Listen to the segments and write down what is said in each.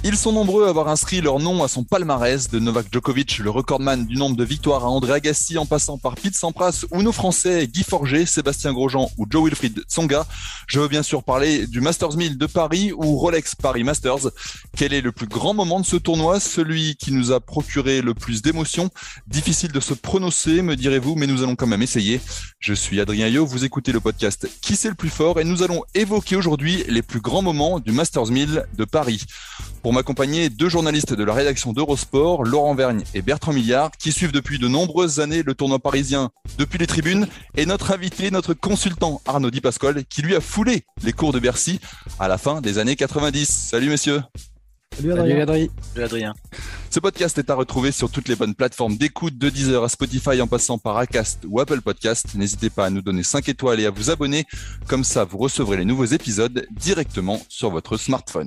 Ils sont nombreux à avoir inscrit leur nom à son palmarès, de Novak Djokovic, le recordman du nombre de victoires, à André Agassi en passant par Pete Sampras ou nos Français Guy Forget, Sébastien Grosjean ou Joe-Wilfried Tsonga. Je veux bien sûr parler du Masters 1000 de Paris ou Rolex Paris Masters. Quel est le plus grand moment de ce tournoi, celui qui nous a procuré le plus d'émotions? Difficile de se prononcer, me direz-vous, mais nous allons quand même essayer. Je suis Adrien Yo, vous écoutez le podcast Qui c'est le plus fort et nous allons évoquer aujourd'hui les plus grands moments du Masters 1000 de Paris. Pour m'accompagner, deux journalistes de la rédaction d'Eurosport, Laurent Vergne et Bertrand Millard, qui suivent depuis de nombreuses années le tournoi parisien depuis les tribunes, et notre invité, notre consultant Arnaud Di Pasquale, qui lui a foulé les cours de Bercy à la fin des années 90. Salut messieurs. Salut Adrien. Salut Adrien. Ce podcast est à retrouver sur toutes les bonnes plateformes d'écoute, de Deezer à Spotify en passant par Acast ou Apple Podcast. N'hésitez pas à nous donner 5 étoiles et à vous abonner. Comme ça, vous recevrez les nouveaux épisodes directement sur votre smartphone.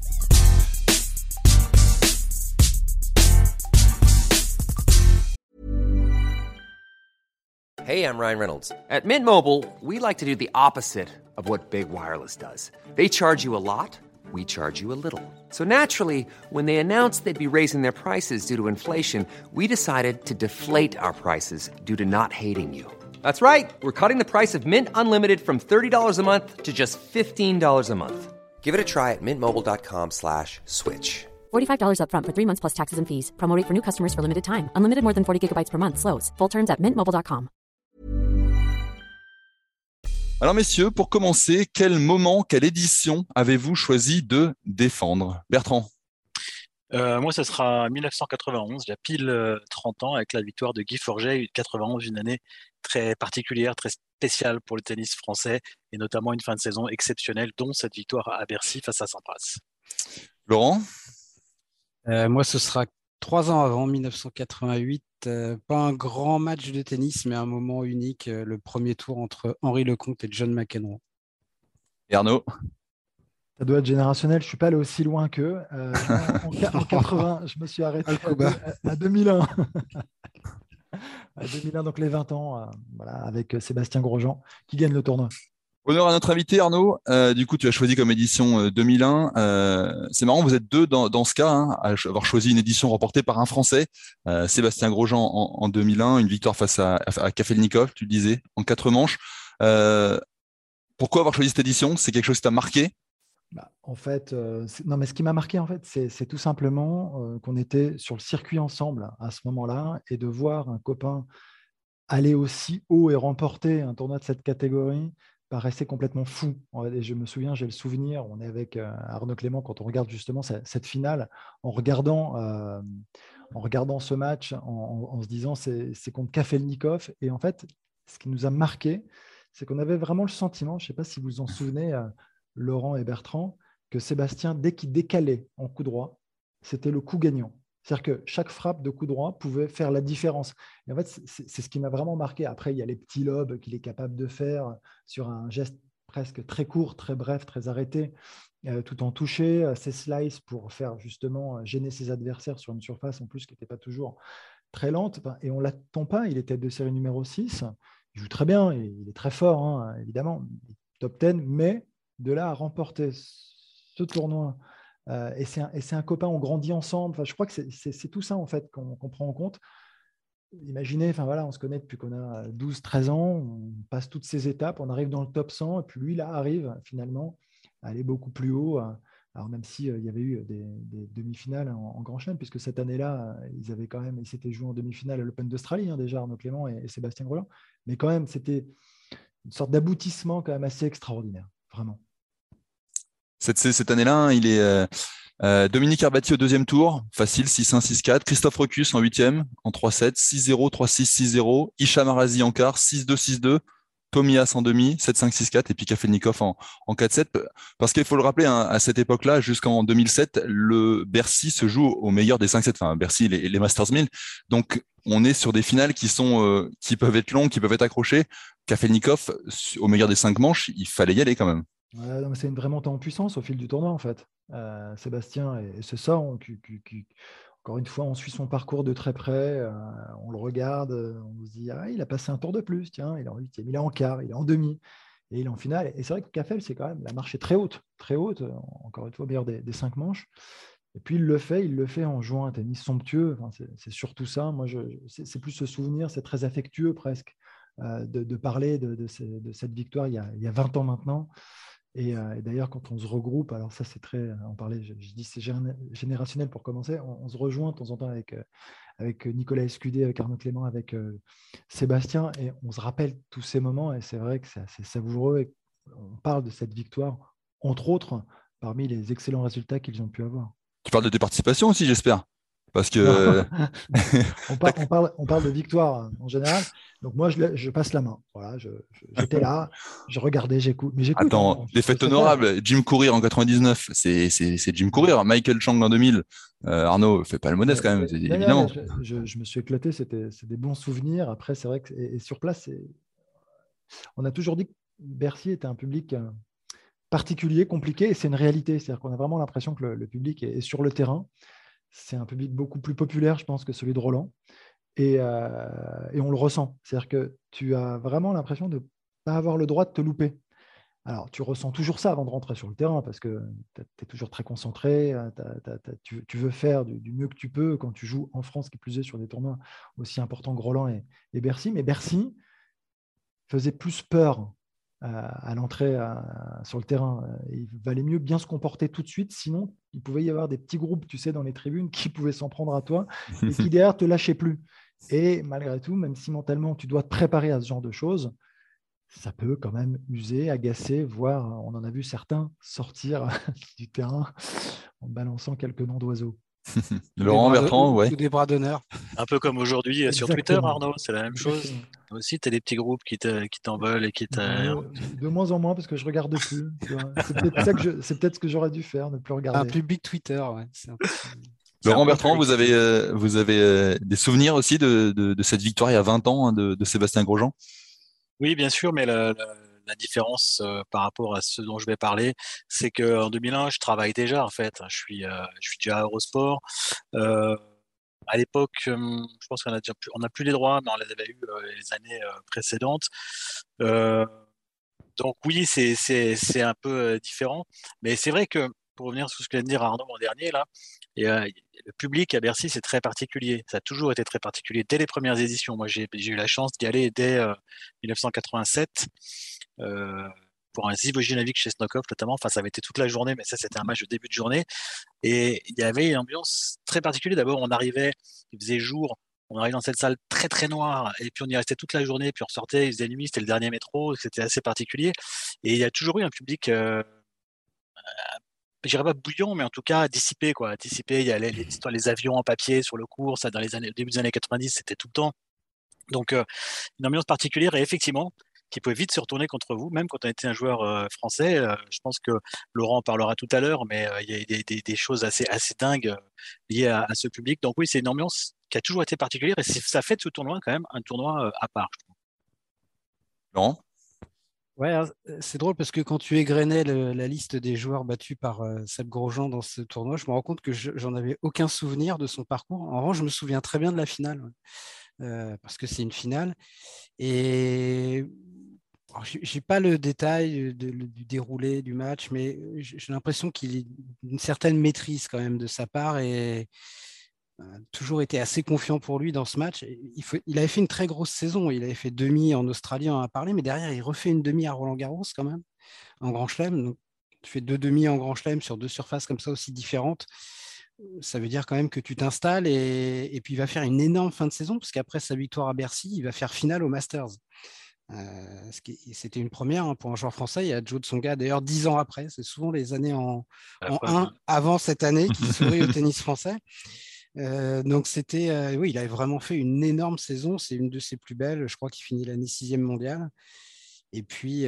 Hey, I'm Ryan Reynolds. At Mint Mobile, we like to do the opposite of what Big Wireless does. They charge you a lot, we charge you a little. So naturally, when they announced they'd be raising their prices due to inflation, we decided to deflate our prices due to not hating you. That's right. We're cutting the price of Mint Unlimited from $30 a month to just $15 a month. Give it a try at mintmobile.com/switch. $45 up front for 3 months plus taxes and fees. Promo rate for new customers for limited time. Unlimited more than 40 gigabytes per month. Slows full terms at mintmobile.com. Alors messieurs, pour commencer, quel moment, quelle édition avez-vous choisi de défendre? Bertrand? Moi, ce sera 1991, il y a pile 30 ans, avec la victoire de Guy Forget. 91, une année très particulière, très spéciale pour le tennis français, et notamment une fin de saison exceptionnelle, dont cette victoire à Bercy face à Sampras. Laurent? Moi, ce sera 3 ans avant, 1988. Pas un grand match de tennis, mais un moment unique, le premier tour entre Henri Lecomte et John McEnroe. Et Arnaud? Ça doit être générationnel, je ne suis pas allé aussi loin qu'eux. En 80, je me suis arrêté à 2001. À 2001, donc les 20 ans, voilà, avec Sébastien Grosjean, qui gagne le tournoi. Honneur à notre invité Arnaud. Du coup, tu as choisi comme édition 2001. C'est marrant, vous êtes deux dans ce cas, hein, à avoir choisi une édition remportée par un Français, Sébastien Grosjean en 2001, une victoire face à Kafelnikov, tu le disais, en 4 manches. Pourquoi avoir choisi cette édition? C'est quelque chose qui t'a marqué? En fait, non, mais ce qui m'a marqué, en fait, c'est tout simplement qu'on était sur le circuit ensemble à ce moment-là, et de voir un copain aller aussi haut et remporter un tournoi de cette catégorie paraissait complètement fou. Et je me souviens, j'ai le souvenir, on est avec Arnaud Clément quand on regarde justement cette finale, en regardant ce match, en se disant c'est contre Kafelnikov. Et en fait, ce qui nous a marqué, c'est qu'on avait vraiment le sentiment, je ne sais pas si vous vous en souvenez, Laurent et Bertrand, que Sébastien, dès qu'il décalait en coup droit, c'était le coup gagnant. C'est-à-dire que chaque frappe de coup droit pouvait faire la différence. Et en fait, c'est ce qui m'a vraiment marqué. Après, il y a les petits lobes qu'il est capable de faire sur un geste presque très court, très bref, très arrêté, tout en toucher, ses slices pour faire justement gêner ses adversaires sur une surface en plus qui n'était pas toujours très lente. Et on ne l'attend pas, il est tête de série numéro 6. Il joue très bien, il est très fort, hein, évidemment, top 10, mais de là à remporter ce tournoi, et c'est un copain, on grandit ensemble. Enfin, je crois que c'est tout ça en fait qu'on prend en compte. Imaginez, voilà, on se connaît depuis qu'on a 12-13 ans, on passe toutes ces étapes, on arrive dans le top 100, et puis lui, là, arrive finalement à aller beaucoup plus haut. Alors même s'il y avait eu des demi-finales en Grand Chelem, puisque cette année-là, ils s'étaient joués en demi-finale à l'Open d'Australie, hein, déjà, Arnaud Clément et Sébastien Grosjean. Mais quand même, c'était une sorte d'aboutissement quand même assez extraordinaire, vraiment. Cette année-là, hein, il est Dominique Herbati au deuxième tour, facile, 6-1, 6-4. Christophe Recus en huitième, en 3-7, 6-0, 3-6, 6-0. Hicham Arazi en quart, 6-2, 6-2. Tomias en demi, 7-5, 6-4. Et puis Kafelnikov en 4-7. Parce qu'il faut le rappeler, hein, à cette époque-là, jusqu'en 2007, le Bercy se joue au meilleur des 5-7. Enfin, Bercy, les Masters 1000. Donc, on est sur des finales qui peuvent être longues, qui peuvent être accrochées. Kafelnikov, au meilleur des 5 manches, il fallait y aller quand même. Ouais, non, c'est une vraie montée en puissance au fil du tournoi, en fait. Sébastien, et c'est ça, encore une fois, on suit son parcours de très près, on le regarde, on se dit, il a passé un tour de plus, tiens, il est en huitième, il est en quart, il est en demi, et il est en finale. Et c'est vrai que Kafel, c'est quand même la marche est très haute, encore une fois, au meilleur des 5 manches. Et puis il le fait en jouant un tennis somptueux. Enfin, c'est surtout ça. Moi, c'est plus ce souvenir, c'est très affectueux presque de parler de cette victoire il y a 20 ans maintenant. Et d'ailleurs, quand on se regroupe, alors ça c'est très, on parlait, je dis c'est générationnel pour commencer, on se rejoint de temps en temps avec Nicolas Escudé, avec Arnaud Clément, avec Sébastien, et on se rappelle tous ces moments, et c'est vrai que c'est assez savoureux. Et on parle de cette victoire, entre autres, parmi les excellents résultats qu'ils ont pu avoir. Tu parles de tes participations aussi, j'espère. Parce Non. que On parle de victoire en général. Donc moi, je passe la main. Voilà, j'étais là, je regardais, j'écoute. Mais j'écoute. attends, défaite honorable. Jim Courier en 99, c'est Jim Courier. Michael Chang en 2000. Arnaud, fais pas le modeste quand même, évidemment. Je me suis éclaté. C'est des bons souvenirs. Après, c'est vrai que et sur place, on a toujours dit que Bercy était un public particulier, compliqué, et c'est une réalité. C'est-à-dire qu'on a vraiment l'impression que le public est sur le terrain. C'est un public beaucoup plus populaire, je pense, que celui de Roland. Et on le ressent. C'est-à-dire que tu as vraiment l'impression de ne pas avoir le droit de te louper. Alors, tu ressens toujours ça avant de rentrer sur le terrain parce que tu es toujours très concentré. Tu veux faire du mieux que tu peux quand tu joues en France, qui plus est sur des tournois aussi importants que Roland et Bercy. Mais Bercy faisait plus peur à l'entrée sur le terrain. Il valait mieux bien se comporter tout de suite, sinon il pouvait y avoir des petits groupes, tu sais, dans les tribunes qui pouvaient s'en prendre à toi et qui derrière te lâchaient plus. Et malgré tout, même si mentalement tu dois te préparer à ce genre de choses, ça peut quand même user, agacer, voire on en a vu certains sortir du terrain en balançant quelques noms d'oiseaux. Laurent Bertrand, ouais. Ou des bras d'honneur. Un peu comme aujourd'hui sur Exactement. Twitter, Arnaud, c'est la même chose. Aussi, tu as des petits groupes qui t'en veulent et qui de moins en moins parce que je regarde plus. C'est peut-être ce que j'aurais dû faire, ne plus regarder. Un public Twitter, ouais. Laurent Bertrand, vous avez des souvenirs aussi de cette victoire il y a 20 ans de Sébastien Grosjean? Oui, bien sûr, mais la différence par rapport à ce dont je vais parler, c'est qu'en 2001, je travaille déjà en fait. Je suis déjà à Eurosport. À l'époque, je pense qu'on a plus les droits, mais on les avait eu les années précédentes. Donc oui, c'est un peu différent, mais c'est vrai que pour revenir sur ce que vient de dire Arnaud l'an dernier là, le public à Bercy c'est très particulier. Ça a toujours été très particulier dès les premières éditions. Moi j'ai eu la chance d'y aller dès 1987 pour un Zivojinovic chez Snokov notamment. Enfin ça avait été toute la journée, mais ça c'était un match de début de journée et il y avait une ambiance très particulière. D'abord on arrivait, il faisait jour. On arrivait dans cette salle très très noire et puis on y restait toute la journée, puis on sortait, il faisait nuit, c'était le dernier métro, c'était assez particulier. Et il y a toujours eu un public, je dirais pas bouillant, mais en tout cas dissipé, quoi. Dissipé, il y a les avions en papier sur le cours, ça dans début des années 90, c'était tout le temps. Donc une ambiance particulière et effectivement, qui pouvait vite se retourner contre vous, même quand on était un joueur français. Je pense que Laurent en parlera tout à l'heure, mais il y a des choses assez dingues liées à ce public. Donc oui, c'est une ambiance qui a toujours été particulière et ça fait de ce tournoi quand même un tournoi à part, je trouve. Laurent? Ouais, c'est drôle parce que quand tu égrenais la liste des joueurs battus par Seb Grosjean dans ce tournoi, je me rends compte que j'en avais aucun souvenir de son parcours. En revanche, je me souviens très bien de la finale, parce que c'est une finale. Et je n'ai pas le détail du déroulé du match, mais j'ai l'impression qu'il y a une certaine maîtrise quand même de sa part et toujours été assez confiant pour lui dans ce match. Il avait fait une très grosse saison. Il avait fait demi en Australie, on en a parlé, mais derrière, il refait une demi à Roland-Garros quand même, en Grand Chelem. Donc, tu fais 2 demi en Grand Chelem sur 2 surfaces comme ça aussi différentes. Ça veut dire quand même que tu t'installes et puis il va faire une énorme fin de saison parce qu'après sa victoire à Bercy, il va faire finale au Masters. C'était une première pour un joueur français. Il y a Joe Tsonga d'ailleurs 10 ans après. C'est souvent les années en 1 avant cette année qui sourit au tennis français. Donc c'était, oui, il avait vraiment fait une énorme saison. C'est une de ses plus belles. Je crois qu'il finit l'année 6e mondiale. Et puis,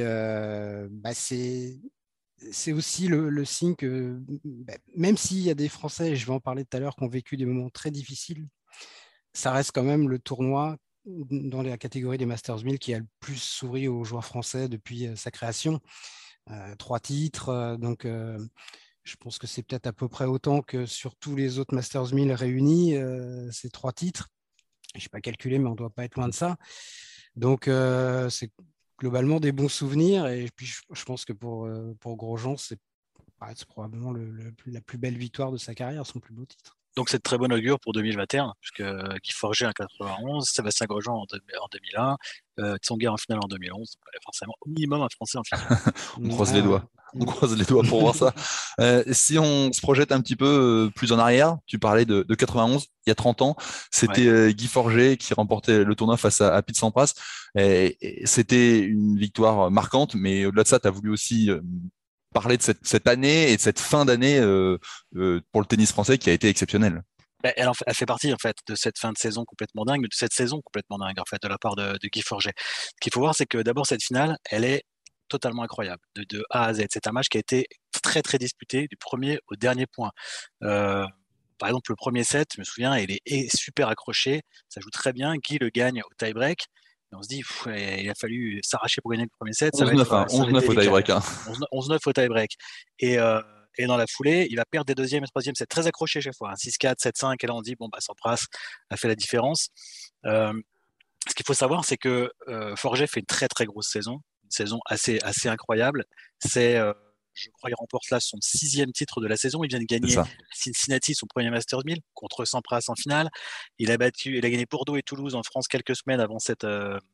c'est aussi le signe que même s'il y a des Français, et je vais en parler tout à l'heure, qui ont vécu des moments très difficiles, ça reste quand même le tournoi dans la catégorie des Masters 1000 qui a le plus souri aux joueurs français depuis sa création. 3 titres, donc je pense que c'est peut-être à peu près autant que sur tous les autres Masters 1000 réunis, ces 3 titres. Je n'ai pas calculé, mais on ne doit pas être loin de ça. Donc, c'est globalement des bons souvenirs. Et puis, je pense que pour Grosjean, c'est C'est probablement la plus belle victoire de sa carrière, son plus beau titre. Donc c'est de très bon augure pour 2021, puisque Guy Forget en 91, Sébastien Grosjean en 2001, Tsonga en finale en 2011. Forcément, au minimum un Français en finale. On croise les doigts. On croise les doigts pour voir ça. Si on se projette un petit peu plus en arrière, tu parlais de 91, il y a 30 ans, c'était Guy Forget qui remportait le tournoi face à Pete Sampras. Et c'était une victoire marquante, mais au-delà de ça, tu as voulu aussi parler de cette année et de cette fin d'année pour le tennis français qui a été exceptionnelle. Elle fait partie en fait de cette fin de saison complètement dingue, de cette saison complètement dingue en fait de la part de Guy Forget. Ce qu'il faut voir, c'est que d'abord cette finale, elle est totalement incroyable de A à Z. C'est un match qui a été très très disputé du premier au dernier point. Par exemple, le premier set, je me souviens, il est super accroché, ça joue très bien. Guy le gagne au tie-break. Et on se dit, il a fallu s'arracher pour gagner le premier set. 11-9 au tie-break. 11-9 au tie-break. Et dans la foulée, il va perdre des deuxièmes et troisièmes. C'est très accroché chaque fois. 6-4, 7-5. Et là, on dit, Sampras a fait la différence. Ce qu'il faut savoir, c'est que Forget fait une très, très grosse saison. Une saison assez incroyable. Je crois qu'il remporte là son 6e titre de la saison. Il vient de gagner Cincinnati, son premier Masters 1000, contre Sampras en finale. Il a gagné Bordeaux et Toulouse en France quelques semaines avant cette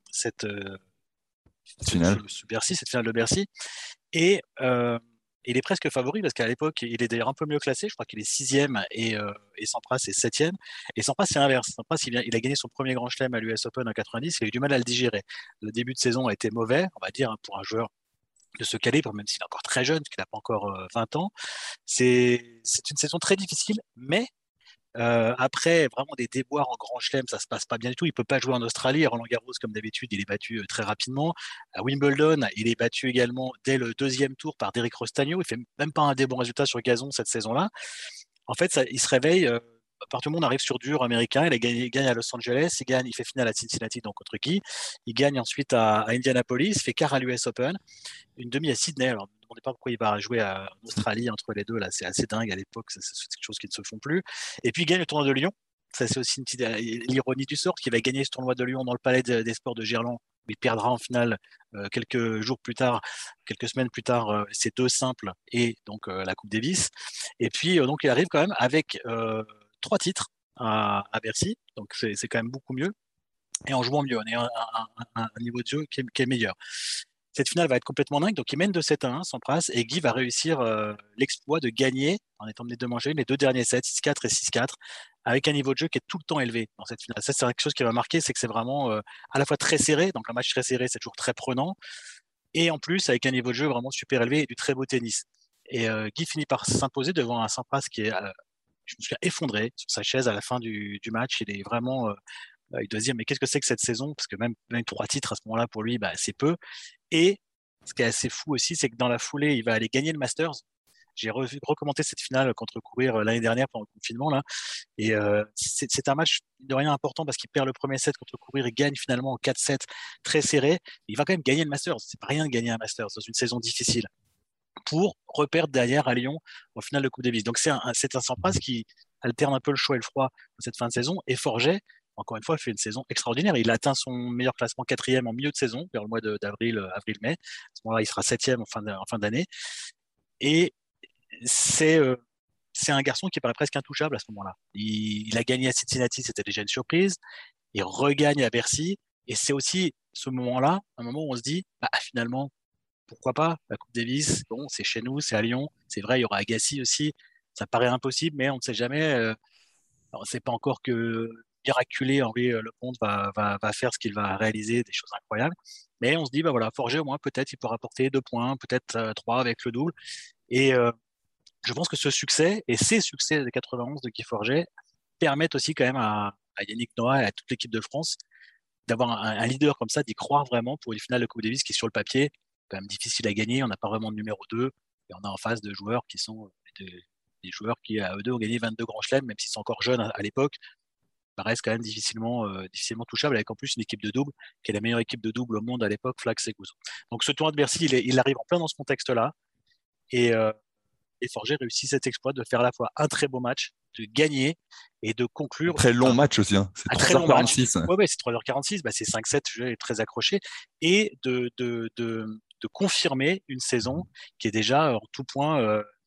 finale de Bercy. Et il est presque favori parce qu'à l'époque, il est d'ailleurs un peu mieux classé. Je crois qu'il est 6e et Sampras est 7e. Et Sampras, c'est l'inverse. Sampras, il a gagné son premier grand chelem à l'US Open en 90. Il a eu du mal à le digérer. Le début de saison a été mauvais, on va dire, pour un joueur de ce calibre, même s'il est encore très jeune, parce qu'il n'a pas encore 20 ans. C'est une saison très difficile, mais après vraiment des déboires en grand chelem, ça se passe pas bien du tout. Il peut pas jouer en Australie. À Roland-Garros, comme d'habitude, il est battu très rapidement. À Wimbledon, il est battu également dès le 2e tour par Derek Rostagno. Il fait même pas un des bons résultats sur gazon cette saison-là. En fait, il se réveille. À partir du monde arrive sur dur américain, il gagne à Los Angeles, il fait finale à Cincinnati, donc contre Guy. Il gagne ensuite à Indianapolis, fait quart à l'US Open, une demi à Sydney. Alors, ne me demandez pas pourquoi il va jouer en Australie entre les deux. Là, c'est assez dingue à l'époque, c'est quelque chose qui ne se font plus. Et puis il gagne le tournoi de Lyon. Ça, c'est aussi une petite l'ironie du sort, qu'il va gagner ce tournoi de Lyon dans le Palais des Sports de Gerland. Il perdra en finale quelques semaines plus tard, ces deux simples et donc la Coupe Davis. Et puis donc il arrive quand même avec 3 titres à Bercy, donc c'est quand même beaucoup mieux, et en jouant mieux, on est à un niveau de jeu qui est meilleur. Cette finale va être complètement dingue, donc il mène de 7-1 Sampras, et Guy va réussir l'exploit de gagner, en étant mené de manger, les 2 derniers sets, 6-4 et 6-4, avec un niveau de jeu qui est tout le temps élevé dans cette finale. Ça, c'est quelque chose qui va marquer, c'est que c'est vraiment à la fois très serré, donc un match très serré, c'est toujours très prenant, et en plus avec un niveau de jeu vraiment super élevé et du très beau tennis. Et Guy finit par s'imposer devant un Sampras qui est... je me suis effondré sur sa chaise à la fin du match. Il est vraiment, il doit se dire, mais qu'est-ce que c'est que cette saison? Parce que même 3 titres à ce moment-là, pour lui, c'est peu. Et ce qui est assez fou aussi, c'est que dans la foulée, il va aller gagner le Masters. J'ai recommenté cette finale contre Courir l'année dernière pendant le confinement, là. Et c'est un match de rien important parce qu'il perd le premier set contre Courir et gagne finalement en 4-7 très serré. Il va quand même gagner le Masters. C'est pas rien de gagner un Masters dans une saison difficile, pour reperdre derrière à Lyon au final de Coupe Davis. Donc c'est un Sampras qui alterne un peu le chaud et le froid dans cette fin de saison. Et Forget, encore une fois, fait une saison extraordinaire. Il atteint son meilleur classement 4e en milieu de saison, vers le mois d'avril-mai. À ce moment-là, il sera 7e en fin d'année. Et c'est un garçon qui paraît presque intouchable à ce moment-là. Il a gagné à Cincinnati, c'était déjà une surprise. Il regagne à Bercy. Et c'est aussi ce moment-là, un moment où on se dit, finalement, pourquoi pas, la Coupe Davis, bon, c'est chez nous, c'est à Lyon, c'est vrai, il y aura Agassi aussi, ça paraît impossible, mais on ne sait jamais, on ne sait pas encore que miraculé Henri Lecomte va faire ce qu'il va réaliser, des choses incroyables, mais on se dit, Forget au moins, peut-être il pourra apporter 2 points, peut-être 3 avec le double, et je pense que ce succès, et ces succès de 91 de Guy Forget, permettent aussi quand même à Yannick Noah et à toute l'équipe de France d'avoir un leader comme ça, d'y croire vraiment pour une finale de Coupe Davis qui, sur le papier, quand même difficile à gagner, on n'a pas vraiment de numéro 2, et on a en face 2 joueurs qui sont des joueurs qui à eux deux ont gagné 22 grands chelems, même s'ils sont encore jeunes à l'époque, paraissent quand même difficilement touchables, avec en plus une équipe de double qui est la meilleure équipe de double au monde à l'époque, Flax et Gouzo. Donc ce tournoi de Bercy, il arrive en plein dans ce contexte-là, et Forget réussit cet exploit de faire à la fois un très beau match, de gagner et de conclure. Un très long match aussi, hein. C'est 3h46. Ouais, c'est 3h46, c'est 5-7, je suis très accroché, et de confirmer une saison qui est déjà en tout point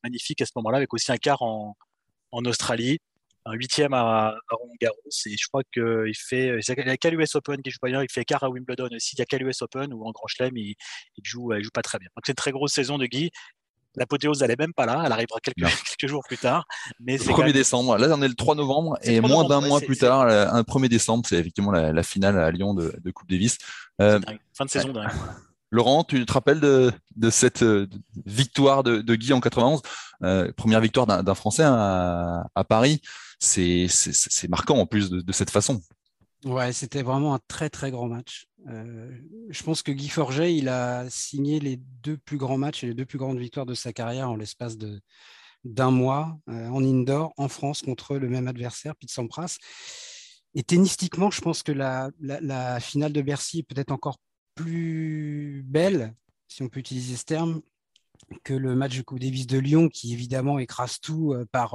magnifique à ce moment-là, avec aussi un quart en Australie, un huitième à Roland-Garros, et je crois qu'il y a qu'à l'US Open qui joue pas bien, il fait quart à Wimbledon aussi, il y a qu'à l'US Open ou en Grand Chelem, il joue pas très bien. Donc c'est une très grosse saison de Guy. L'apothéose, elle est même pas là, elle arrivera quelques, Non. quelques jours plus tard, mais Le c'est quand 1er même. décembre. Là, on est le 3 novembre C'est le et 3 moins novembre, d'un ouais, mois plus tard, un 1er décembre, c'est effectivement la finale à Lyon de Coupe Davis. c'est dingue. Fin de Ouais. saison dingue. Laurent, tu te rappelles de cette victoire de Guy en 91, première victoire d'un Français à Paris. C'est marquant en plus de cette façon. Ouais, c'était vraiment un très très grand match. Je pense que Guy Forget, il a signé les 2 plus grands matchs et les 2 plus grandes victoires de sa carrière en l'espace d'un mois en indoor en France contre le même adversaire, Pete Sampras. Et tennistiquement, je pense que la finale de Bercy est peut-être encore plus belle, si on peut utiliser ce terme, que le match de Coupe Davis de Lyon, qui évidemment écrase tout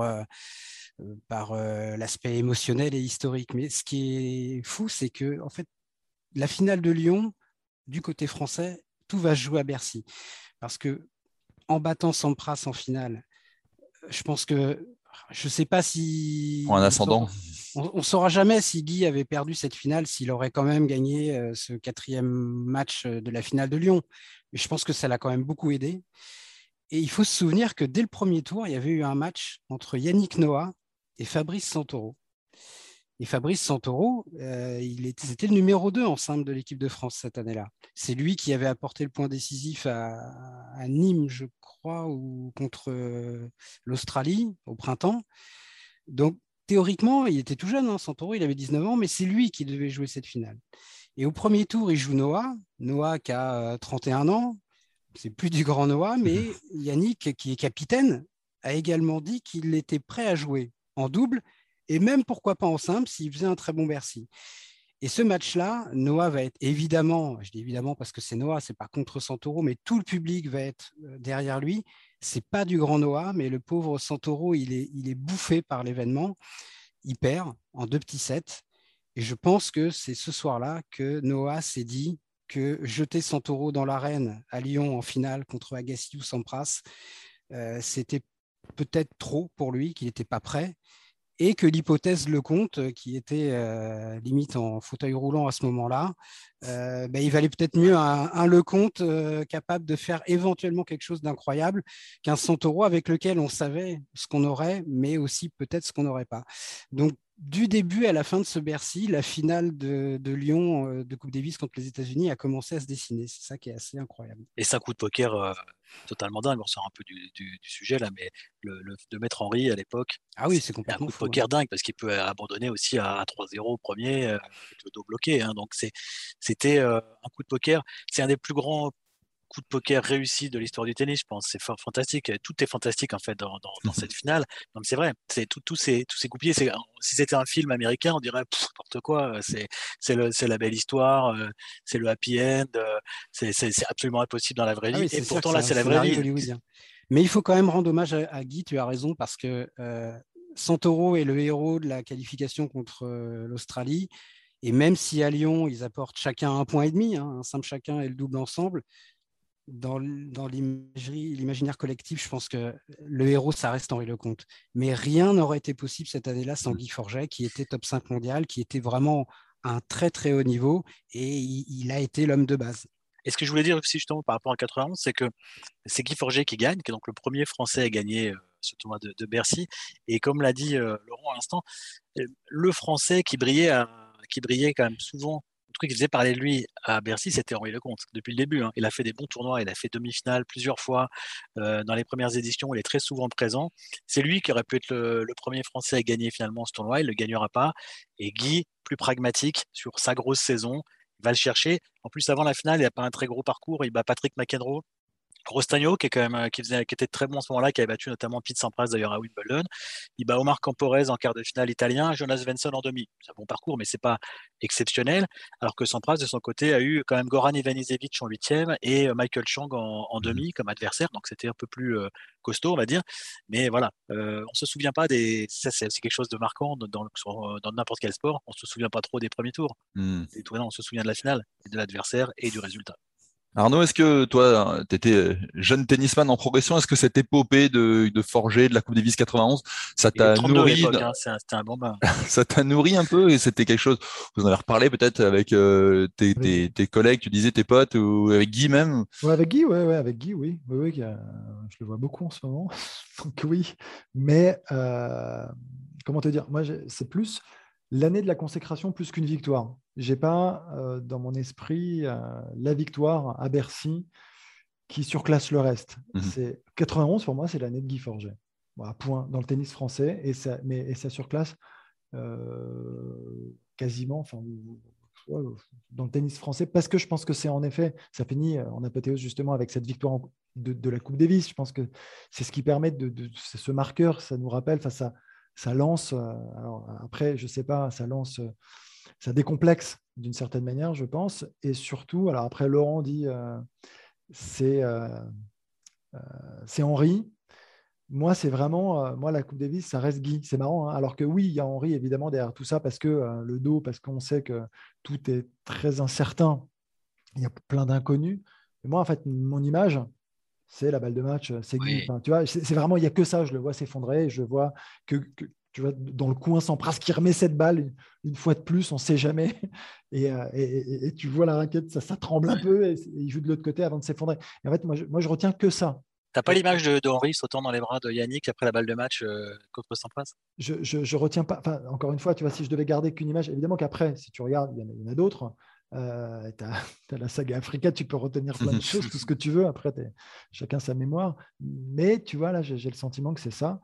par l'aspect émotionnel et historique. Mais ce qui est fou, c'est que en fait, la finale de Lyon, du côté français, tout va se jouer à Bercy. Parce que en battant Sampras en finale, je pense que je ne sais pas si Pour un ascendant. on ne saura jamais si Guy avait perdu cette finale, s'il aurait quand même gagné ce 4e match de la finale de Lyon. Mais je pense que ça l'a quand même beaucoup aidé. Et il faut se souvenir que dès le premier tour, il y avait eu un match entre Noah et Fabrice Santoro. Et Fabrice Santoro, c'était le numéro 2 en simple de l'équipe de France cette année-là. C'est lui qui avait apporté le point décisif à Nîmes, je crois, ou contre l'Australie au printemps. Donc, théoriquement, il était tout jeune, hein, Santoro, il avait 19 ans, mais c'est lui qui devait jouer cette finale. Et au premier tour, il joue Noah qui a 31 ans. C'est plus du grand Noah, mais Yannick, qui est capitaine, a également dit qu'il était prêt à jouer en double et même pourquoi pas en simple s'il faisait un très bon Bercy. Et ce match-là, Noah va être évidemment, je dis évidemment parce que c'est Noah, c'est pas contre Santoro, mais tout le public va être derrière lui. C'est pas du grand Noah, mais le pauvre Santoro, il est bouffé par l'événement. Il perd en 2 petits sets. Et je pense que c'est ce soir-là que Noah s'est dit que jeter Santoro dans l'arène à Lyon en finale contre Agassi ou Sampras, c'était peut-être trop pour lui, qu'il n'était pas prêt, et que l'hypothèse Lecomte, qui était limite en fauteuil roulant à ce moment-là, il valait peut-être mieux un Lecomte capable de faire éventuellement quelque chose d'incroyable qu'un Santoro avec lequel on savait ce qu'on aurait, mais aussi peut-être ce qu'on n'aurait pas. Donc, du début à la fin de ce Bercy, la finale de Lyon de Coupe Davis contre les États-Unis a commencé à se dessiner. C'est ça qui est assez incroyable. Et c'est un coup de poker totalement dingue. On sort un peu du sujet là, mais de Maître Henry à l'époque, Ah oui, c'est un coup complètement de fou. poker dingue parce qu'il peut abandonner aussi à 3-0 au premier avec le dos bloqué. Hein. Donc c'était un coup de poker. C'est un des plus grands coup de poker réussi de l'histoire du tennis, je pense. C'est fantastique. Tout est fantastique, en fait, dans cette finale. Donc, c'est vrai. C'est tous ces coupiers. Si c'était un film américain, on dirait n'importe quoi. C'est la belle histoire. C'est le happy end. C'est absolument impossible dans la vraie Ah vie. oui, Et c'est sûr pourtant, que là, c'est c'est un la vraie scénario vie. hollywoodien. Mais il faut quand même rendre hommage à Guy, tu as raison, parce que Santoro est le héros de la qualification contre l'Australie. Et même si à Lyon, ils apportent chacun 1,5 point, un simple chacun et le double ensemble, dans l'imaginaire collectif, je pense que le héros, ça reste Henri Lecomte. Mais rien n'aurait été possible cette année-là sans Guy Forget, qui était top 5 mondial, qui était vraiment à un très très haut niveau, et il a été l'homme de base. Et ce que je voulais dire aussi justement par rapport à 91, c'est que c'est Guy Forget qui gagne, qui est donc le premier Français à gagner ce tournoi de Bercy. Et comme l'a dit Laurent à l'instant, le Français qui brillait quand même souvent, en tout cas qui faisait parler de lui à Bercy, c'était Henri Lecomte depuis le début. Hein. Il a fait des bons tournois, il a fait demi-finale plusieurs fois dans les premières éditions, il est très souvent présent. C'est lui qui aurait pu être le premier Français à gagner finalement ce tournoi, il ne le gagnera pas. Et Guy, plus pragmatique sur sa grosse saison, il va le chercher. En plus, avant la finale, il n'a pas un très gros parcours, il bat Patrick McEnroe. Rostagno, qui est quand même, qui était très bon à ce moment-là, qui avait battu notamment Pete Sampras d'ailleurs à Wimbledon. Il bat Omar Camporez en quart de finale italien, Jonas Svensson en demi. C'est un bon parcours, mais c'est pas exceptionnel. Alors que Sampras, de son côté, a eu quand même Goran Ivanisevic en huitième et Michael Chang en demi comme adversaire. Donc c'était un peu plus costaud, on va dire. Mais voilà, on se souvient pas ça c'est quelque chose de marquant dans n'importe quel sport. On se souvient pas trop des premiers tours. Mm. On se souvient de la finale, et de l'adversaire et du résultat. Arnaud, est-ce que toi, tu étais jeune tennisman en progression, est-ce que cette épopée de Forget, de la Coupe Davis 91, ça Il est t'a 32 à nourri, l'époque, hein, c'était un bon bain. ça t'a nourri un peu et c'était quelque chose, vous en avez reparlé peut-être avec tes collègues, tu disais tes potes ou avec Guy même? Ouais, avec Guy, avec Guy, oui. Oui, oui, je le vois beaucoup en ce moment. Donc oui. Mais comment te dire, moi, c'est plus l'année de la consécration plus qu'une victoire. J'ai pas dans mon esprit la victoire à Bercy qui surclasse le reste. Mhm. C'est 91 pour moi, c'est l'année de Guy Forget. Voilà, point dans le tennis français et ça surclasse quasiment. Enfin, ouais, dans le tennis français, parce que je pense que c'est en effet, ça finit en apothéose justement avec cette victoire de la Coupe Davis. Je pense que c'est ce qui permet c'est ce marqueur, ça nous rappelle, ça lance, alors après, je sais pas, ça lance, ça décomplexe d'une certaine manière, je pense, et surtout, alors après, Laurent dit, c'est Henri. Moi, c'est vraiment, moi, la Coupe Davis, ça reste Guy. C'est marrant, hein. Alors que oui, il y a Henri, évidemment, derrière tout ça, parce que le dos, parce qu'on sait que tout est très incertain. Il y a plein d'inconnus. Et moi, en fait, mon image, c'est la balle de match, c'est Guy. Oui. Enfin, tu vois, c'est vraiment, il n'y a que ça. Je le vois s'effondrer. Je vois que tu vois, dans le coin, Sampras qui remet cette balle une fois de plus, on ne sait jamais. Et tu vois la raquette, ça tremble un peu et il joue de l'autre côté avant de s'effondrer. Et en fait, moi, je retiens que ça. T'as pas l'image de Henri sautant dans les bras de Yannick après la balle de match contre Sampras? Je retiens pas. Enfin, encore une fois, tu vois, si je devais garder qu'une image, évidemment qu'après, si tu regardes, il y en a d'autres. Tu as la saga Africa, tu peux retenir plein de choses, tout ce que tu veux. Après, chacun sa mémoire. Mais tu vois, là, j'ai le sentiment que c'est ça.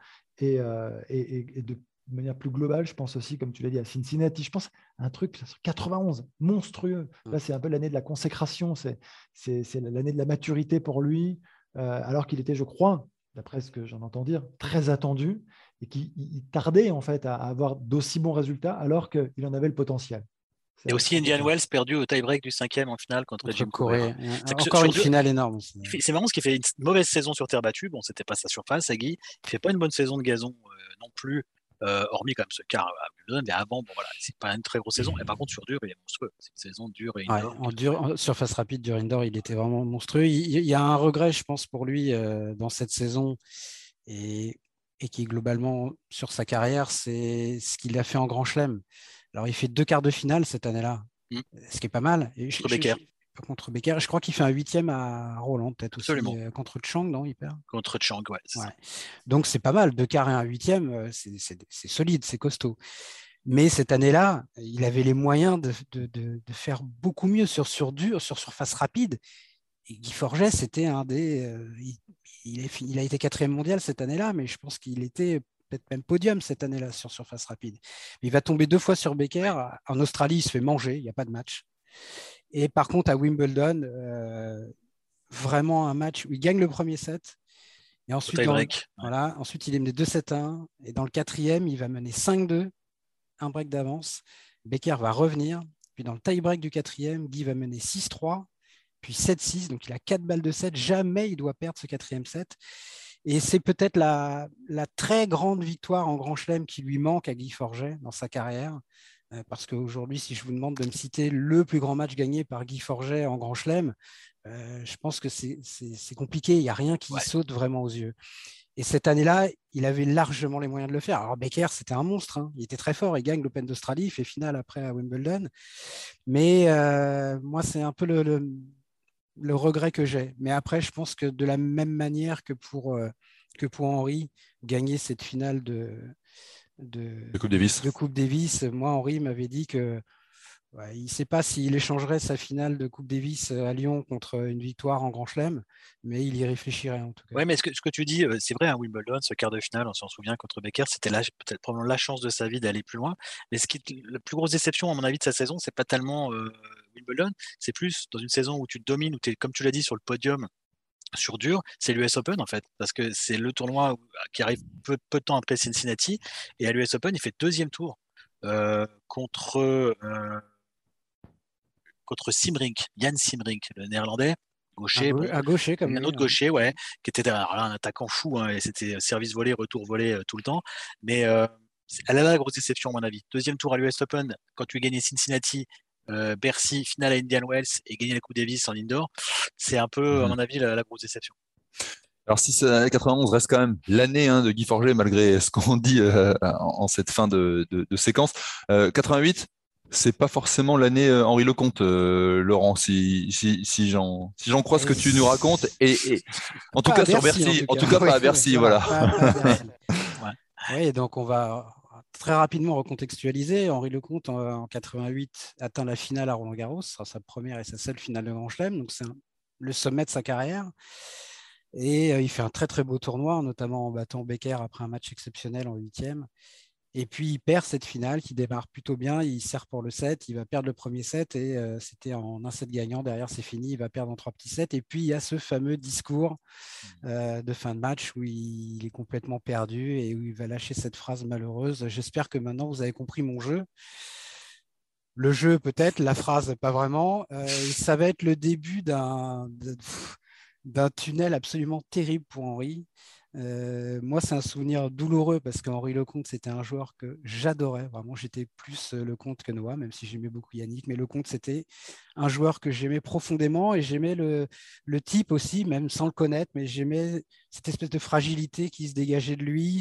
Et de manière plus globale, je pense aussi, comme tu l'as dit, à Cincinnati. Je pense à un truc, 91, monstrueux. Là, c'est un peu l'année de la consécration. C'est l'année de la maturité pour lui, alors qu'il était, je crois, d'après ce que j'en entends dire, très attendu et qui tardait en fait à avoir d'aussi bons résultats alors qu'il en avait le potentiel. Et aussi C'est un peu Indian ça. Wells perdu au tie-break du 5e en finale contre Contre Jim Courier, Corée. hein. C'est que Encore sur une deux, finale énorme. c'est marrant parce qu'il fait une mauvaise saison sur terre battue. Bon, c'était pas sa surface, à Guy. Il fait pas une bonne saison de gazon non plus, hormis quand même ce quart à Wimbledon. Mais avant, bon voilà, c'est pas une très grosse saison. Et par contre, sur dur, il est monstrueux. C'est une saison dure et Ouais, indoor. en surface rapide, dur indoor, il était vraiment monstrueux. Il y a un regret, je pense, pour lui dans cette saison et, et qui, globalement, sur sa carrière, c'est ce qu'il a fait en Grand Chelem. Alors, il fait 2 quarts de finale cette année-là, ce qui est pas mal. Et Contre Becker. contre Becker. Je crois qu'il fait un 8e à Roland, peut-être aussi. Absolument. Contre Chang, non, il perd. Contre Chang, ouais, c'est Ouais. ça. Donc, c'est pas mal. 2 quarts et un 8e, c'est solide, c'est costaud. Mais cette année-là, il avait les moyens de faire beaucoup mieux sur dur, sur surface rapide. Et Guy Forget, c'était un des. Il a été 4e mondial cette année-là, mais je pense qu'il était peut-être même podium cette année-là sur surface rapide. Il va tomber 2 fois sur Becker. En Australie, il se fait manger, il n'y a pas de match. Et par contre, à Wimbledon, vraiment un match où il gagne le premier set. Et ensuite, voilà, ensuite il est mené 2-7-1. Et dans le 4e, il va mener 5-2, un break d'avance. Becker va revenir. Puis dans le tie-break du 4e, Guy va mener 6-3, puis 7-6. Donc il a 4 balles de 7. Jamais il doit perdre ce 4e set. Et c'est peut-être la très grande victoire en Grand Chelem qui lui manque à Guy Forget dans sa carrière. Parce qu'aujourd'hui, si je vous demande de me citer le plus grand match gagné par Guy Forget en Grand Chelem, je pense que c'est compliqué. Il n'y a rien qui saute vraiment aux yeux. Et cette année-là, il avait largement les moyens de le faire. Alors Becker, c'était un monstre, hein. Il était très fort. Il gagne l'Open d'Australie, il fait finale après à Wimbledon. Mais moi, c'est un peu le regret que j'ai. Mais après, je pense que de la même manière que pour Henri, gagner cette finale de Coupe Davis, moi, Henri m'avait dit que il ne sait pas s'il échangerait sa finale de Coupe Davis à Lyon contre une victoire en Grand Chelem, mais il y réfléchirait en tout cas. Oui, mais ce que tu dis, c'est vrai, à Wimbledon, ce quart de finale, on s'en souvient, contre Becker, c'était peut-être probablement la chance de sa vie d'aller plus loin. Mais la plus grosse déception, à mon avis, de sa saison, c'est pas tellement Wimbledon, c'est plus dans une saison où tu domines, où tu es, comme tu l'as dit, sur le podium, sur dur, c'est l'US Open en fait, parce que c'est le tournoi qui arrive peu de temps après Cincinnati, et à l'US Open, il fait 2e tour contre Simrink, Jan Simrink, le néerlandais, gaucher, à gaucher comme un autre gaucher, ouais, qui était alors là, un attaquant fou, hein, et c'était service volé, retour volé tout le temps, mais elle a la grosse déception à mon avis. 2e tour à l'US Open, quand tu gagnes Cincinnati, Bercy, finale à Indian Wells et gagner la Coupe Davis en indoor, c'est un peu, à mon avis, la grosse déception. Alors si 91 reste quand même l'année de Guy Forget, malgré ce qu'on dit en cette fin de séquence, 88, c'est pas forcément l'année Henri Lecomte, Laurent, si j'en crois ce que tu nous racontes, et en tout cas sur Bercy, en tout cas pas à Bercy, voilà. Pas à Bercy. Oui, donc on va très rapidement recontextualiser. Henri Lecomte en 88 atteint la finale à Roland-Garros, ce sera sa première et sa seule finale de Grand Chelem, donc c'est le sommet de sa carrière. Et il fait un très très beau tournoi, notamment en battant Becker après un match exceptionnel en 8e. Et puis il perd cette finale qui démarre plutôt bien, il sert pour le set, il va perdre le premier set et c'était en un set gagnant, derrière c'est fini, il va perdre en 3 petits sets. Et puis il y a ce fameux discours de fin de match où il est complètement perdu et où il va lâcher cette phrase malheureuse: j'espère que maintenant vous avez compris mon jeu. Le jeu peut-être, la phrase pas vraiment. Ça va être le début d'un tunnel absolument terrible pour Henri. Moi, c'est un souvenir douloureux parce qu'Henri Lecomte, c'était un joueur que j'adorais. Vraiment, j'étais plus Lecomte que Noah, même si j'aimais beaucoup Yannick. Mais Lecomte, c'était un joueur que j'aimais profondément et j'aimais le type aussi, même sans le connaître. Mais j'aimais cette espèce de fragilité qui se dégageait de lui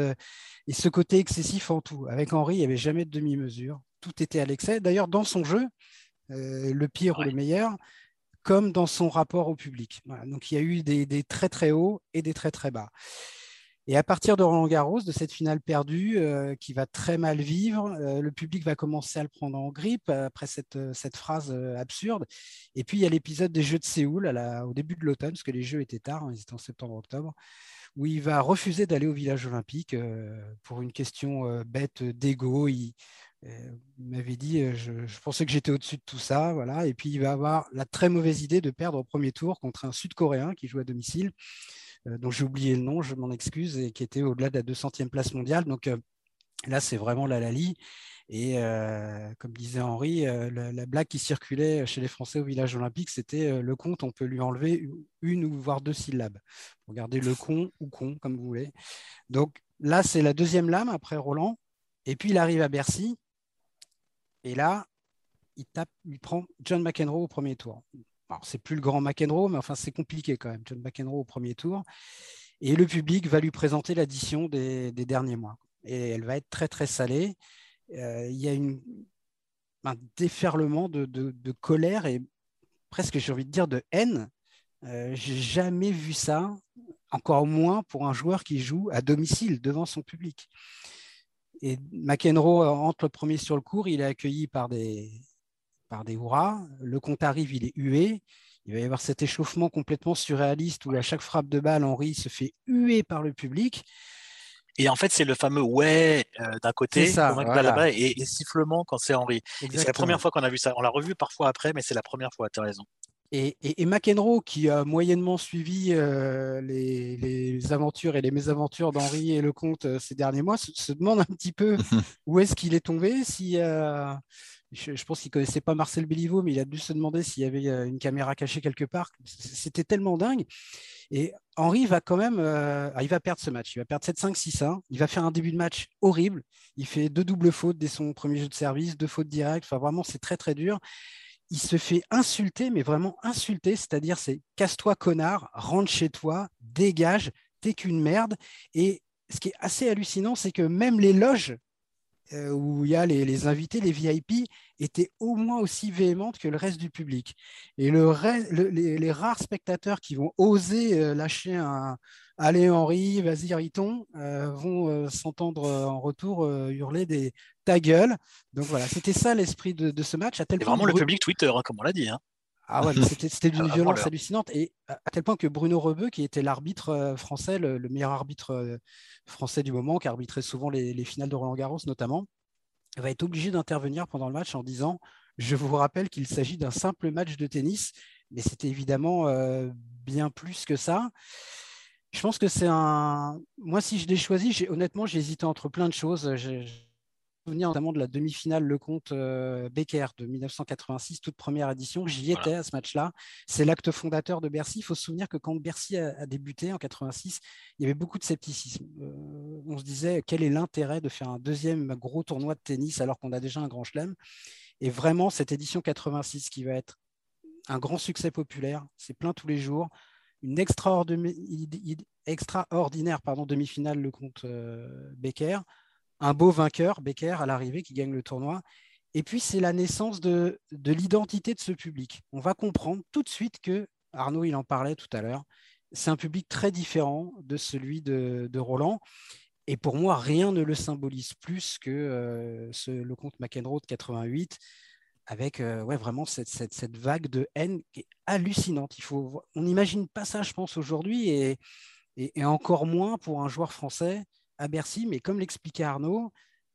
et ce côté excessif en tout. Avec Henri, il n'y avait jamais de demi-mesure. Tout était à l'excès. D'ailleurs, dans son jeu, le pire ou le meilleur, comme dans son rapport au public. Voilà. Donc, il y a eu des très, très hauts et des très, très bas. Et à partir de Roland-Garros, de cette finale perdue, qui va très mal vivre, le public va commencer à le prendre en grippe après cette phrase absurde. Et puis, il y a l'épisode des Jeux de Séoul au début de l'automne, parce que les Jeux étaient tard, ils étaient en septembre-octobre, où il va refuser d'aller au village olympique pour une question bête d'ego. Il m'avait dit, je pensais que j'étais au-dessus de tout ça, voilà. Et puis il va avoir la très mauvaise idée de perdre au premier tour contre un Sud-Coréen qui joue à domicile, dont j'ai oublié le nom, je m'en excuse, et qui était au-delà de la 200e place mondiale. Donc là, c'est vraiment la Lali. Et comme disait Henri, la blague qui circulait chez les Français au village olympique, c'était Lecomte, on peut lui enlever une ou voire 2 syllabes. Regardez le con ou con, comme vous voulez. Donc là, c'est la deuxième lame après Roland. Et puis il arrive à Bercy. Et là, il prend John McEnroe au premier tour. Alors, c'est plus le grand McEnroe, mais enfin, c'est compliqué quand même. John McEnroe au premier tour. Et le public va lui présenter l'addition des derniers mois. Et elle va être très, très salée. Il y a un déferlement de colère et presque, j'ai envie de dire, de haine. J'ai jamais vu ça, encore moins pour un joueur qui joue à domicile devant son public. Et McEnroe entre le premier sur le court, il est accueilli par des hurrahs. Lecomte arrive, il est hué. Il va y avoir cet échauffement complètement surréaliste où à chaque frappe de balle, Henri se fait huer par le public. Et en fait, c'est le fameux ouais d'un côté, ça, voilà. là-bas, et sifflement quand c'est Henri. C'est la première fois qu'on a vu ça. On l'a revu parfois après, mais c'est la première fois, tu as raison. Et McEnroe, qui a moyennement suivi les aventures et les mésaventures d'Henri et Lecomte ces derniers mois, se demande un petit peu où est-ce qu'il est tombé. Je pense qu'il ne connaissait pas Marcel Béliveau, mais il a dû se demander s'il y avait une caméra cachée quelque part. C'était tellement dingue. Et Henri va quand même il va perdre ce match. Il va perdre 7-5, 6-1. Il va faire un début de match horrible. Il fait 2 doubles fautes dès son premier jeu de service, 2 fautes directes. Enfin, vraiment, c'est très, très dur. Il se fait insulter, mais vraiment insulter, c'est-à-dire c'est casse-toi connard, rentre chez toi, dégage, t'es qu'une merde. Et ce qui est assez hallucinant, c'est que même les loges où il y a les invités, les VIP, étaient au moins aussi véhémentes que le reste du public. Et les rares spectateurs qui vont oser lâcher un « Allez Henri, vas-y Riton », vont s'entendre en retour hurler « ta gueule ». Donc voilà, c'était ça l'esprit de ce match. C'est vraiment le public Twitter, comme on l'a dit. Hein. Ah ouais, c'était d'une violence hallucinante. Et à tel point que Bruno Rebeu, qui était l'arbitre français, le meilleur arbitre français du moment, qui arbitrait souvent les finales de Roland-Garros notamment, va être obligé d'intervenir pendant le match en disant « Je vous rappelle qu'il s'agit d'un simple match de tennis ». Mais c'était évidemment bien plus que ça. Je pense que c'est Moi, si je l'ai choisi, honnêtement, j'ai hésité entre plein de choses. J'ai souvenir notamment de la demi-finale Lecomte-Becker de 1986, toute première édition. J'y étais à ce match-là. C'est l'acte fondateur de Bercy. Il faut se souvenir que quand Bercy a débuté en 86, il y avait beaucoup de scepticisme. On se disait quel est l'intérêt de faire un deuxième gros tournoi de tennis alors qu'on a déjà un grand chelem. Et vraiment, cette édition 86 qui va être un grand succès populaire, c'est plein tous les jours, une extraordinaire demi-finale Lecomte Becker, un beau vainqueur, Becker, à l'arrivée, qui gagne le tournoi. Et puis, c'est la naissance de l'identité de ce public. On va comprendre tout de suite que, Arnaud, il en parlait tout à l'heure, c'est un public très différent de celui de Roland. Et pour moi, rien ne le symbolise plus que Lecomte McEnroe de 88, avec vraiment cette vague de haine qui est hallucinante. On n'imagine pas ça, je pense, aujourd'hui, et encore moins pour un joueur français à Bercy. Mais comme l'expliquait Arnaud,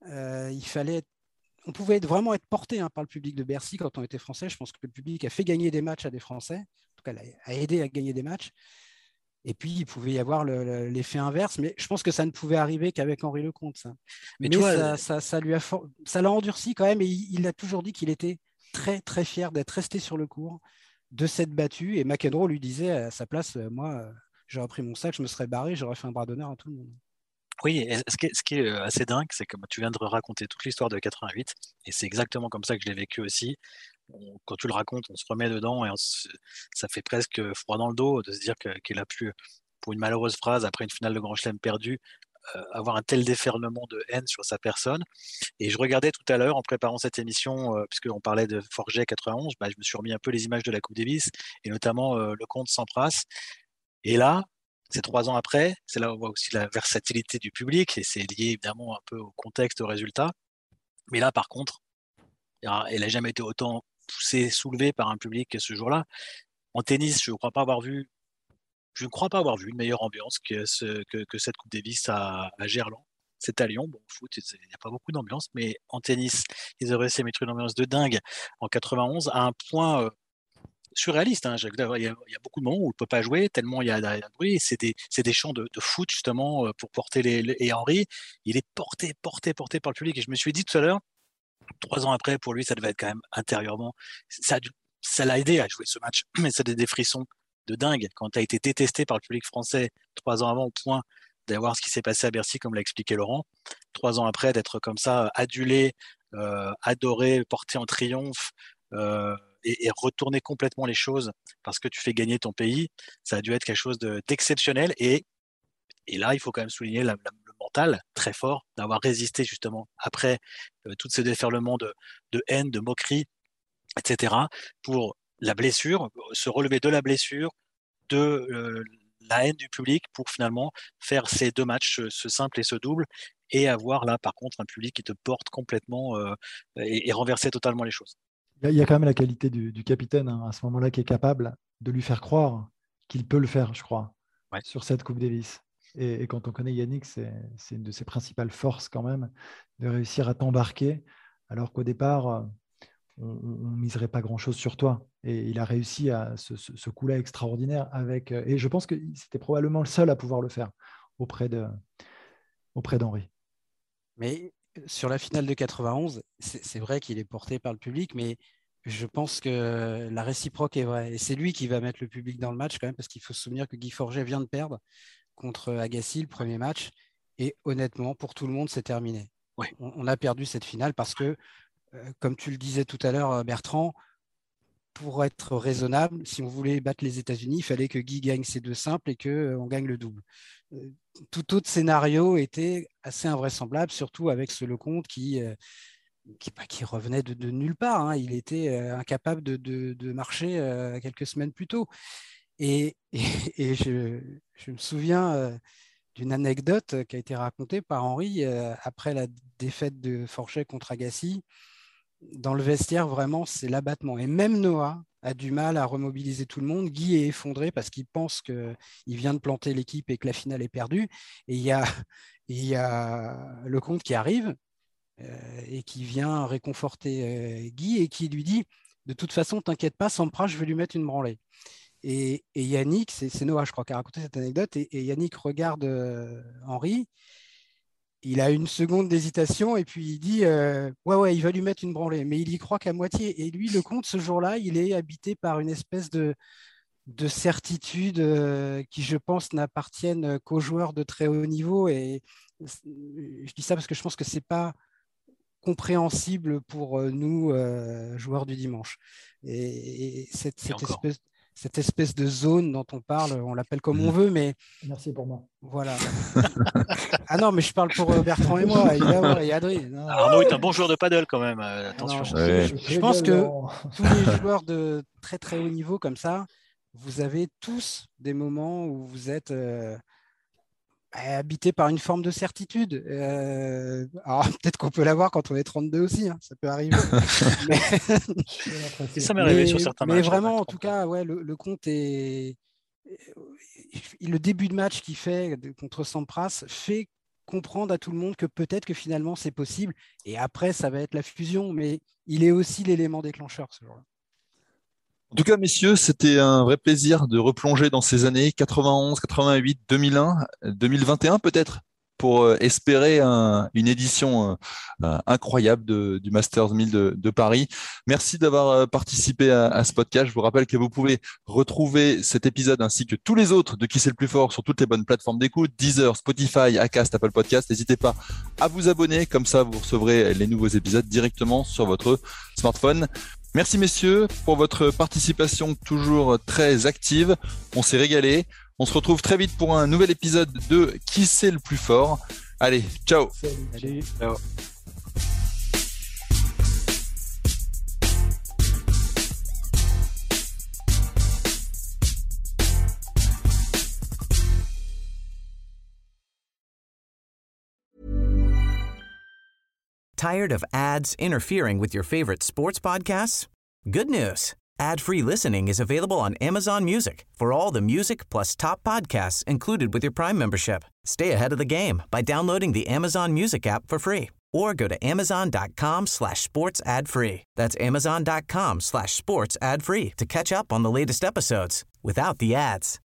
on pouvait vraiment être porté par le public de Bercy quand on était français. Je pense que le public a fait gagner des matchs à des Français, en tout cas, a aidé à gagner des matchs. Et puis, il pouvait y avoir l'effet inverse, mais je pense que ça ne pouvait arriver qu'avec Henri Lecomte. Ça. Mais ça l'a endurci quand même, et il a toujours dit qu'il était très, très fier d'être resté sur le court, de s'être battu. Et McEnroe lui disait à sa place, moi, j'aurais pris mon sac, je me serais barré, j'aurais fait un bras d'honneur à tout le monde. Oui, et ce qui est assez dingue, c'est que tu viens de raconter toute l'histoire de 88, et c'est exactement comme ça que je l'ai vécu aussi. Quand tu le racontes, on se remet dedans et ça fait presque froid dans le dos de se dire qu'il a pu, pour une malheureuse phrase, après une finale de Grand Chelem perdue, avoir un tel déferlement de haine sur sa personne. Et je regardais tout à l'heure, en préparant cette émission, puisqu'on parlait de Forget 91, je me suis remis un peu les images de la Coupe Davis, et notamment Lecomte Sampras. Et là, c'est 3 ans après, c'est là où on voit aussi la versatilité du public, et c'est lié évidemment un peu au contexte, au résultat. Mais là, par contre, elle n'a jamais été autant poussée, soulevée par un public que ce jour-là. En tennis, je ne crois pas avoir vu une meilleure ambiance que cette Coupe Davis à Gerland. C'est à Lyon. Bon, au foot, il n'y a pas beaucoup d'ambiance, mais en tennis, ils auraient réussi à mettre une ambiance de dingue en 91 à un point surréaliste. Il y a beaucoup de moments où on ne peut pas jouer tellement il y a de bruit. C'est des chants de foot, justement, pour porter et Henri, il est porté par le public. Et je me suis dit tout à l'heure, 3 ans après, pour lui, ça devait être quand même intérieurement. Ça l'a aidé à jouer ce match, mais ça donne des frissons de dingue quand tu as été détesté par le public français 3 ans avant, au point d'avoir ce qui s'est passé à Bercy, comme l'a expliqué Laurent. 3 ans après, d'être comme ça, adulé, adoré, porté en triomphe, et retourner complètement les choses parce que tu fais gagner ton pays, ça a dû être quelque chose d'exceptionnel. Et là, il faut quand même souligner le mental très fort d'avoir résisté justement après tous ces déferlements de haine, de moquerie, etc. pour la blessure, se relever de la blessure, de la haine du public pour finalement faire ces 2 matchs, ce simple et ce double, et avoir là par contre un public qui te porte complètement et renverser totalement les choses. Il y a quand même la qualité du capitaine à ce moment-là qui est capable de lui faire croire qu'il peut le faire, je crois, sur cette Coupe Davis. Et quand on connaît Yannick, c'est une de ses principales forces quand même, de réussir à t'embarquer, alors qu'au départ, on ne miserait pas grand-chose sur toi. Et il a réussi à ce coup-là extraordinaire avec. Et je pense que c'était probablement le seul à pouvoir le faire auprès d'Henri. Mais sur la finale de 91, c'est vrai qu'il est porté par le public, mais je pense que la réciproque est vraie. Et c'est lui qui va mettre le public dans le match quand même, parce qu'il faut se souvenir que Guy Forget vient de perdre contre Agassi le premier match. Et honnêtement, pour tout le monde, c'est terminé. Oui. On a perdu cette finale parce que, comme tu le disais tout à l'heure, Bertrand, pour être raisonnable, si on voulait battre les États-Unis, il fallait que Guy gagne ses 2 simples et qu'on gagne le double. Tout autre scénario était assez invraisemblable, surtout avec ce Lecomte qui revenait de nulle part. Il était incapable de marcher quelques semaines plus tôt. Et je me souviens d'une anecdote qui a été racontée par Henri après la défaite de Forget contre Agassi. Dans le vestiaire, vraiment, c'est l'abattement. Et même Noah a du mal à remobiliser tout le monde. Guy est effondré parce qu'il pense qu'il vient de planter l'équipe et que la finale est perdue. Et il y a Lecomte qui arrive et qui vient réconforter Guy et qui lui dit « De toute façon, t'inquiète pas, Sampras, je vais lui mettre une branlée ». Et Yannick, c'est Noah, je crois, qui a raconté cette anecdote. Et Yannick regarde Henri. Il a une seconde d'hésitation et puis il dit ouais, il va lui mettre une branlée, mais il y croit qu'à moitié. Et lui, Lecomte, ce jour-là, il est habité par une espèce de certitude qui, je pense, n'appartiennent qu'aux joueurs de très haut niveau. Et je dis ça parce que je pense que c'est pas compréhensible pour nous, joueurs du dimanche. Et cette espèce de zone dont on parle, on l'appelle comme on veut, mais... Merci pour moi. Voilà. Ah non, mais je parle pour Bertrand et moi, évidemment, et Adrien. Non. Arnaud est un bon joueur de paddle quand même, attention. Non, je pense que tous les joueurs de très très haut niveau comme ça, vous avez tous des moments où vous êtes habité par une forme de certitude. Alors peut-être qu'on peut l'avoir quand on est 32 aussi, hein, ça peut arriver. Ça m'est arrivé sur certains matchs. Mais vraiment, en tout cas, ouais, le compte est... Le début de match qu'il fait contre Sampras fait comprendre à tout le monde que peut-être que finalement c'est possible. Et après, ça va être la fusion, mais il est aussi l'élément déclencheur ce jour-là. En tout cas, messieurs, c'était un vrai plaisir de replonger dans ces années 91, 88, 2001, 2021 peut-être, pour espérer une édition incroyable du Masters 1000 de Paris. Merci d'avoir participé à ce podcast. Je vous rappelle que vous pouvez retrouver cet épisode ainsi que tous les autres de Qui c'est le plus fort sur toutes les bonnes plateformes d'écoute, Deezer, Spotify, Acast, Apple Podcast. N'hésitez pas à vous abonner, comme ça vous recevrez les nouveaux épisodes directement sur votre smartphone. Merci messieurs pour votre participation toujours très active. On s'est régalé. On se retrouve très vite pour un nouvel épisode de Qui c'est le plus fort. Allez, ciao. Salut. Ciao. Tired of ads interfering with your favorite sports podcasts? Good news. Ad-free listening is available on Amazon Music for all the music plus top podcasts included with your Prime membership. Stay ahead of the game by downloading the Amazon Music app for free or go to amazon.com/sports ad free. That's amazon.com/sports ad free to catch up on the latest episodes without the ads.